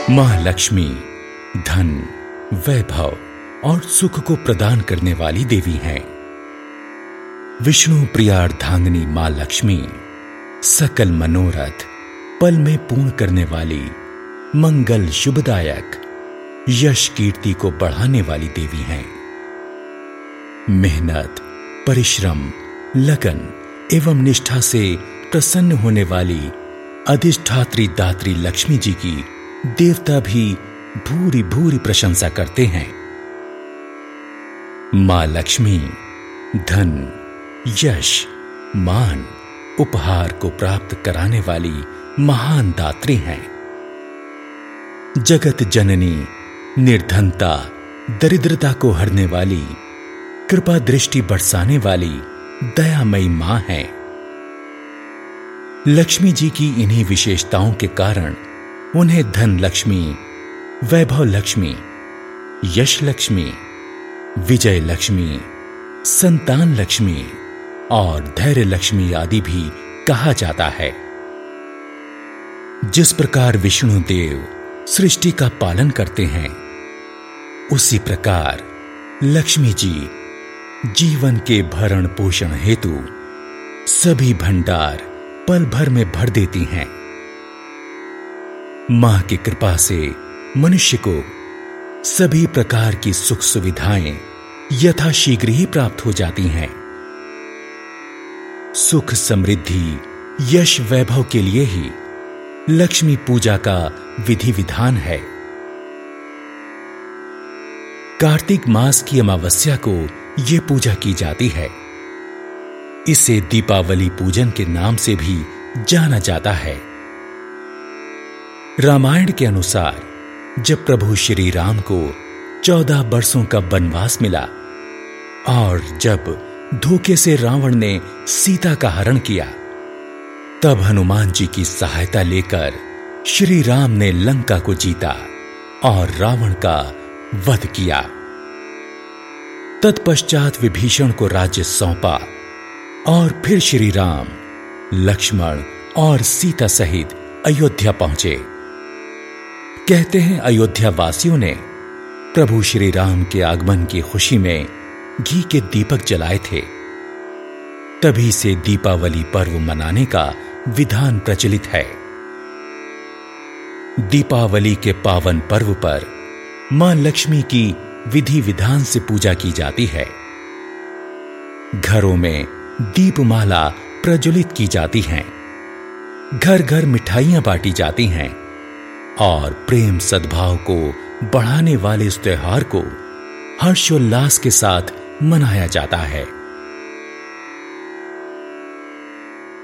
मां लक्ष्मी धन, वैभव और सुख को प्रदान करने वाली देवी हैं। विष्णु प्रियार्धांगिनी मां लक्ष्मी सकल मनोरथ पल में पूर्ण करने वाली, मंगल शुभदायक, यश कीर्ति को बढ़ाने वाली देवी हैं। मेहनत, परिश्रम, लगन एवं निष्ठा से प्रसन्न होने वाली अधिष्ठात्री दात्री लक्ष्मी जी की देवता भी भूरी भूरी प्रशंसा करते हैं। मां लक्ष्मी धन, यश, मान, उपहार को प्राप्त कराने वाली महान दात्री हैं। जगत जननी, निर्धनता, दरिद्रता को हरने वाली, कृपा दृष्टि बरसाने वाली दयामयी मां है। लक्ष्मी जी की इन्हीं विशेषताओं के कारण उन्हें धन लक्ष्मी, वैभव लक्ष्मी, यश लक्ष्मी, विजय लक्ष्मी, संतान लक्ष्मी और धैर्य लक्ष्मी आदि भी कहा जाता है। जिस प्रकार विष्णु देव सृष्टि का पालन करते हैं, उसी प्रकार लक्ष्मी जी जीवन के भरण पोषण हेतु सभी भंडार पल भर में भर देती हैं। मां की कृपा से मनुष्य को सभी प्रकार की सुख सुविधाएं यथाशीघ्र ही प्राप्त हो जाती हैं। सुख, समृद्धि, यश, वैभव के लिए ही लक्ष्मी पूजा का विधि विधान है। कार्तिक मास की अमावस्या को यह पूजा की जाती है। इसे दीपावली पूजन के नाम से भी जाना जाता है। रामायण के अनुसार जब प्रभु श्री राम को 14 वर्षों का वनवास मिला और जब धोखे से रावण ने सीता का हरण किया, तब हनुमान जी की सहायता लेकर श्री राम ने लंका को जीता और रावण का वध किया। तत्पश्चात विभीषण को राज्य सौंपा और फिर श्री राम, लक्ष्मण और सीता सहित अयोध्या पहुंचे। कहते हैं अयोध्या वासियों ने प्रभु श्री राम के आगमन की खुशी में घी के दीपक जलाए थे। तभी से दीपावली पर्व मनाने का विधान प्रचलित है। दीपावली के पावन पर्व पर मां लक्ष्मी की विधि विधान से पूजा की जाती है। घरों में दीपमाला प्रज्वलित की जाती हैं, घर घर मिठाइयां बांटी जाती हैं और प्रेम सद्भाव को बढ़ाने वाले इस त्योहार को हर्षोल्लास के साथ मनाया जाता है।